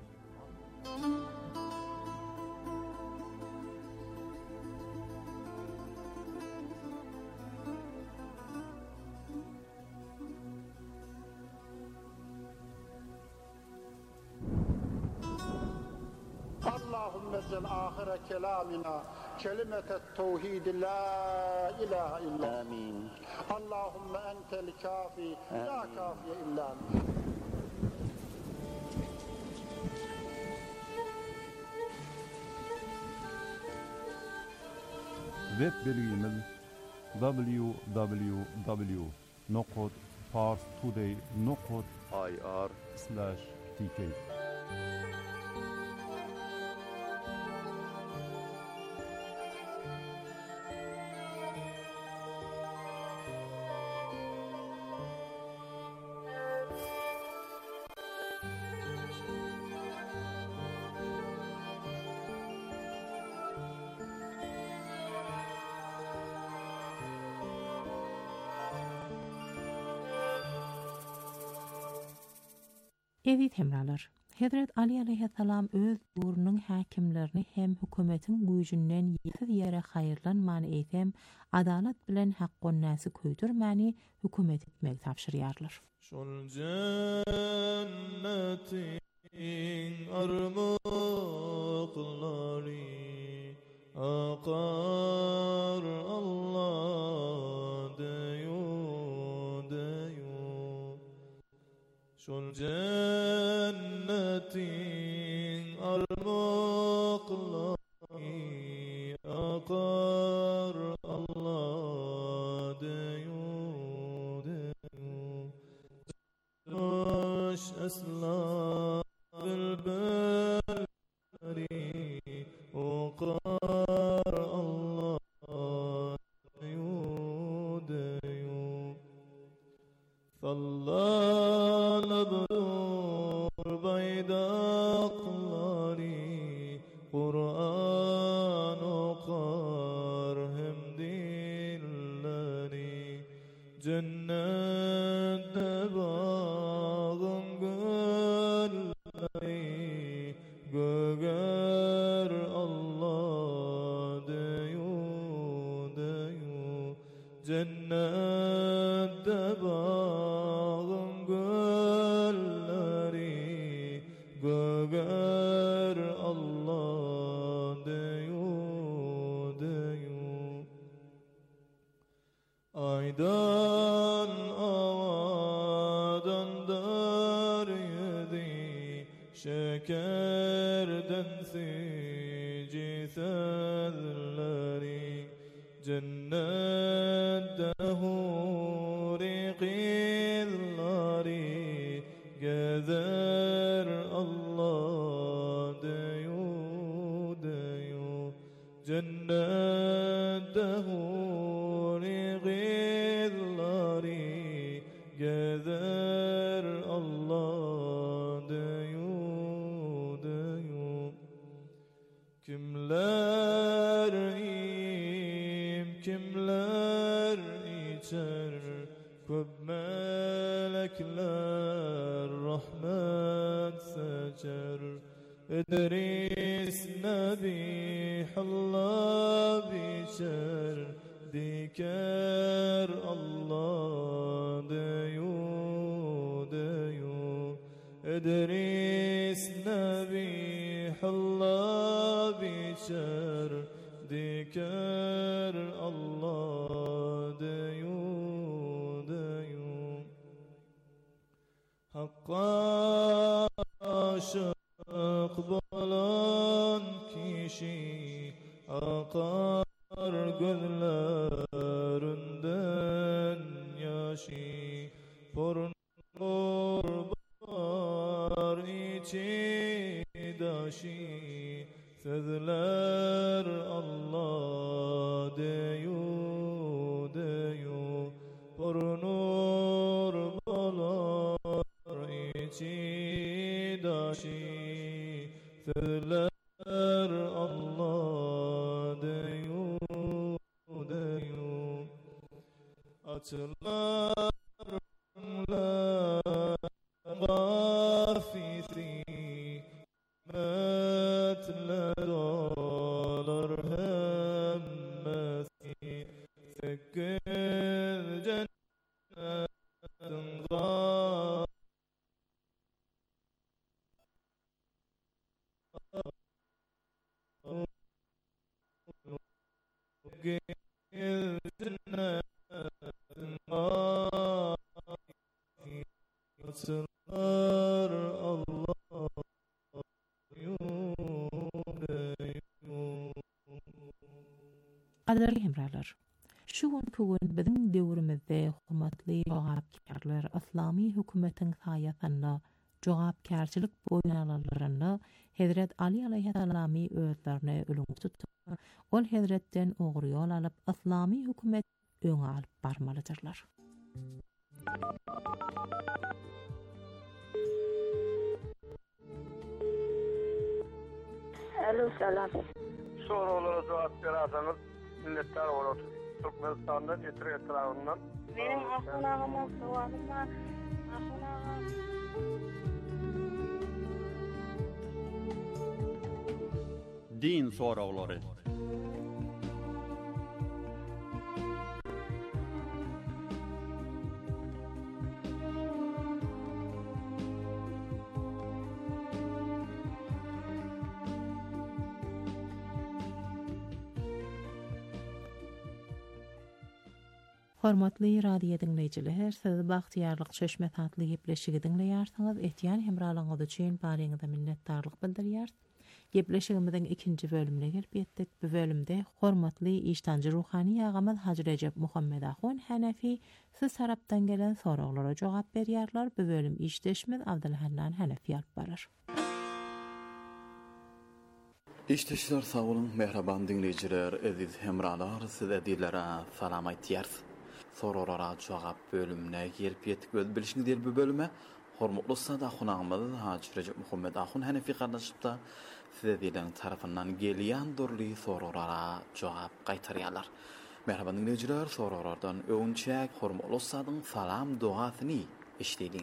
K: نزل آخر كلامنا كلمة التوحيد لا إله إلا آمين. اللهم أنت الكافي لا كافي إلا أنت.
J: Web belgimiz w w w nokta pars today nokta i r slash t k.
H: Edit hemralar. Hazret Ali aleyhisselam öz uğrunun hakimlerini hem hükümetin gücünden yetiz yere hayırlanmanı eýsem, adalet bilen hakkon näsi köýdürmäni hükümet etmek tapşyrýarlar.
L: Şol cennetin armaqlary aqar Allah deyo deyo. Şol cennetin armaqlary aqar Allah deyo deyo. Hoş esla bilberi aqar Allah deyo deyo. Sallanıbdur baydakları Kur'an okar hem dilleri cennette bağın gülleri göger Allah deyo deyo. Cennette bağın gülleri göger Allah deyo deyo. Aydan avadan dar yedi şekerden sici sözleri cennette huri qizleri gezer Allah deyo deyo. Cennette huri qizleri gezer Allah deyo deyo. Kimler im kimler içer köp melekler rahmet seçer. İdris Nebihullah biçer diker Allah deyo deyo. İdris Nebihullah biçer diker Allah deyo deyo. Hakka aşık bolan kişi akar gözlerinden yaşı. Pornur bar içi daşı sözler Allah deyo deyo. Pornur bolar içi daşı sözler غافثي مثل دولار همثي فكر جنة غافثي الجنة أسرار الله
H: Qadarly hemralar. Şu gün bugün biziň döwrümizde hormatly jogapkarlar islamy hökümetin saýatyna jogapkarçylyk boýnalaryny Hazrat Ali aleyhissalamy öýtlerini ölüň tutdy. Ol Hazratden ogry ýol alyp islamy hökümet öňe alyp barmalydyrlar.
M: Alo, selam.
N: Sorulara cevap verasınız. Milletler olur. Türkmenistan'da getir etrafından.
M: Benim ahunağıma soğanım var. Ahunağım.
O: Din soruları.
H: Hormatly radio dinleyijiler, siz bagtyarlyk çeşmet adly gepleşigi dinleýärsiňiz. Etýän hemralaryňyz üçin baryňyza minnetdarlyk bildirýär. Gepleşigimiziň ikinji bölümine gelip ýetdik. Bu bölümde hormatly iştanjy ruhany agamyz Hacı Recep Muhammed Ahun Hanefi siz tarapdan gelen soraglara jogap berýärler. Bu bölüm işdeşimiz Abdulhannan Hanefi alyp barar.
P: İşteşler sağ olun, mehraban dinleyijiler, aziz hemralar, siz edilere salam aýtýar. Soralara jogap bölümine gelip ýetdik. Öz bilişini diýil bu bölüme hormatly sada hunagymyz Hacı Recep Muhammed Ahun Hanefi gardaşypda size diýilen tarapyndan gelýän durly soralara jogap gaýtarýarlar. Merhaban dinleyijiler, soralardan öňçäk hormatly sadyň salam duasyny eşdiň.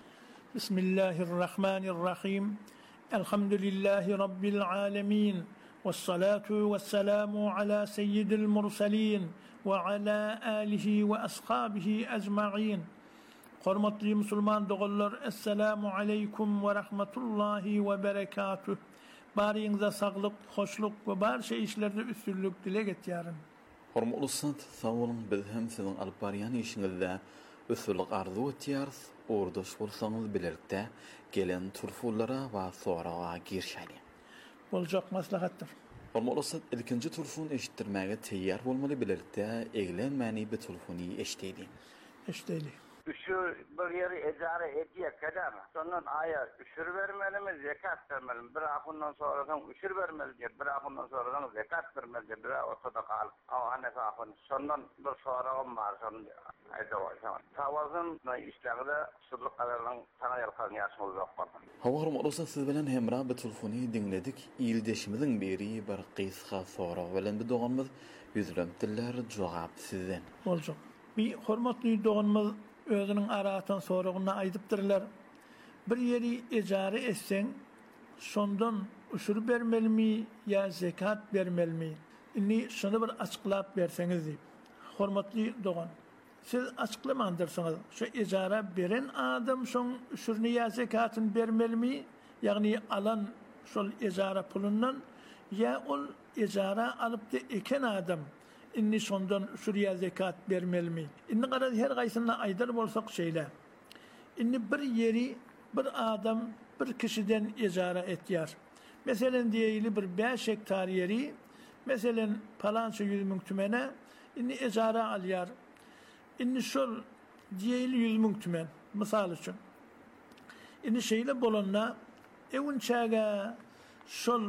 Q: Bismillahirrahmanirrahim. Elhamdülillahi rabbil alamin. Vessalatu vesselamu ala seyyidil mursalin ve ala alihi ve ashabihi ecmaîn. Hormatly musulman dogullar, assalamu aleykum ve rahmetullahi ve berekatuh. Baryňyza saglyk, hoşluk we barşa işlerde üstünlük dile getýärim.
P: Hormatly sad, sağ olun, biz hem siziň alyp barýan işiňizde üstünlük arzu etýäris. Ordaş bolsaňyz bilerikde gelen turfullara we soraga girşäli.
Q: Boljak maslahatdyr.
P: Hormatly sad, ilkinji turfun eşitdirmäge teýýär bolmaly bilerikde eglenmäni bir turfuny eşdedi.
Q: Eşdedi.
N: Şu bir yeri ejara etýär kadar. Sondan aya üşür vermelimi, zekat vermelimi. Bir ahundan sonradan üşür vermeli diýip, bir ahundan sonradan zekat vermeli diýip, bir o sadaka alyp. Awa Hanefi ahun sondan bir soragym bar, sondan aýdawar. Tawazyn işlerinde şurlyk galaryň tana ýalkan ýaşmyz ýok boldy.
P: Hawa hormatly siz bilen hemra bir turfuny dinledik. Ýyldeşimiziň beri bir gysga sorag bilen bir doganymyz ýüzlemdiler, jogap sizden.
Q: Boljak. Bir hormatly doganymyz özünün aratan soruğuna aydıptırlar. Bir yeri ejara etsen, sondan uşur vermeli mi ya zekat vermeli mi? Inni şunu bir açıklap verseniz deyip. Hormatly dogan, siz açıklamandırsınız. Şu ejara veren adam son uşurunu ya zekatın vermeli mi? Yani alan şol ejara pulundan ya ol ejara alıp da eken adam inni sondan şuraya zekat vermeli mi? Inni qarad her gaýsyna aýdar bolsak şeýle. Inni bir yeri bir adam bir kişiden ejara etýär. Meselen diýeli bir beş hektar yeri, meselen palança yüz ming tümene inni ejara alýar. Inni şol diýeli yüz ming tümen, mysal üçin. Inni şeýle bolanna ewünçäge şol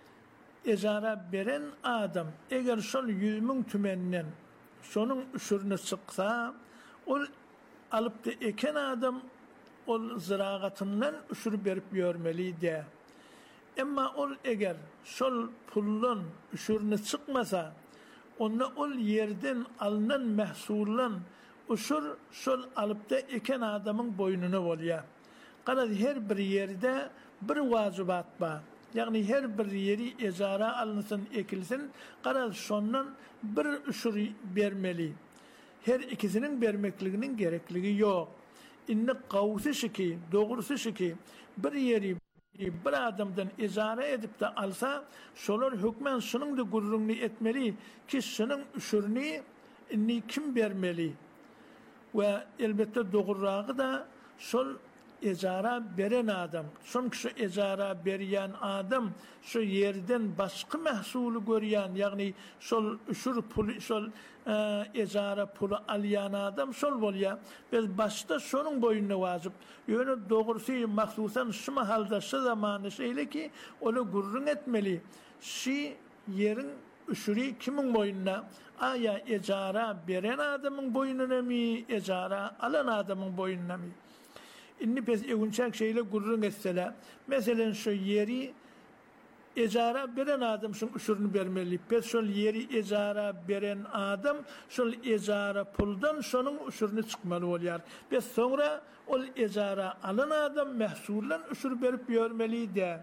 Q: ejara beren adam eger şol yüz ming tümenden şonun üşürüne çyksa, ol alıp da eken adam ol ziragatından üşür berip ýörmeliydi. Emma ol eger şol pullun üşürüne çykmasa, onda ol yerden alınan mehsullan uşur şol alıp da eken adamın boynuna bolýar. Qarad her bir yerde bir wajibat bar. Yani her bir yeri ejara alınsın, ekilsin. Qarad şondan bir uşur bermeli. Her ikisinin bermekliginin gerekligi yok. İnne qawsy şiki, dogrusu şiki bir yeri bir adamdan ejara edip de alsa, şolar hükmen şunun da gurrunu etmeli ki şunun uşurunu inni kim bermeli? Ve elbette doğurrağı da şol ejara beren adam. Çünkü şu ejara beriyen adam şu yerden başka mahsulü görüyen, yani şol uşur pulu, şol e, ejara pulu alyan adam şol bolya. Biz başta şonun boyunna vazip. Yönü doğrusu mahsusan şu mahalda şu zamanı şeyle ki onu gurrun etmeli. Şi yerin uşuri kimin boyunna? Aya ejara beren adamın boynuna mi, ejara alan adamın boynuna mi? İnni pes egunçak şeyle gurrun etsele. Mesela şu yeri ejara beren adam şun uşurunu bermeli. Pes şol yeri ejara beren adam şol ejara puldan şonun uşurunu çıkmalı olyar. Pes sonra ol ejara alan adam mehsullan uşur berip görmeli de.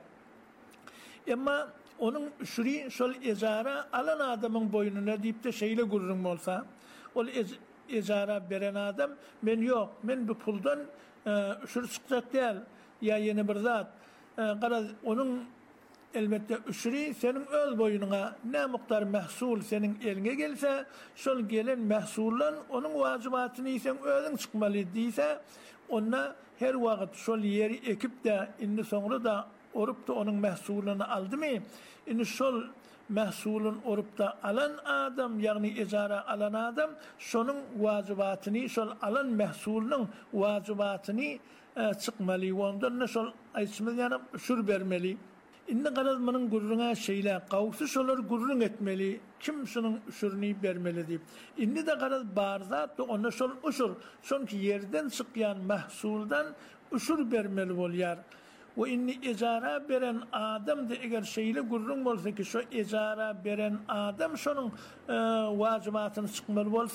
Q: Ama onun uşuri şol ejara alan adamın boynuna deyip de şeyle gurrun olsa, ol ejara beren adam men yok, men bu puldan uşur çıkacak değil, ya yeni bir zat. Qaraz onun elbette uşuri senin öz boyununa ne miktar mehsul senin eline gelse, şol gelen mehsullan onun vacibatını sen özün çıkmalı deyse, ona her vakit şol yeri ekip de indi sonra da orup da onun mehsulunu aldı mı? İni şol mehsulun orup da alan adam, yani ejara alan adam şonun vacibatını, şol alan mehsulunun vacibatını e, çıkmalı. Ondan ne şol ayçımız yani uşur bermeli. İnne qarazmanın gurruna şeyle qawsy şolar gurrun etmeli. Kim şunun uşurunu bermeli deyip. İnni de qaraz barzat da ona şol uşur. Çünkü yerden çıkyan mahsuldan uşur bermeli bolyar. Ve inni ejara beren adam da eğer şeyle gurrun bolsa ki şu ejara beren adam şonun e, vacibatını çıkmalı bolsa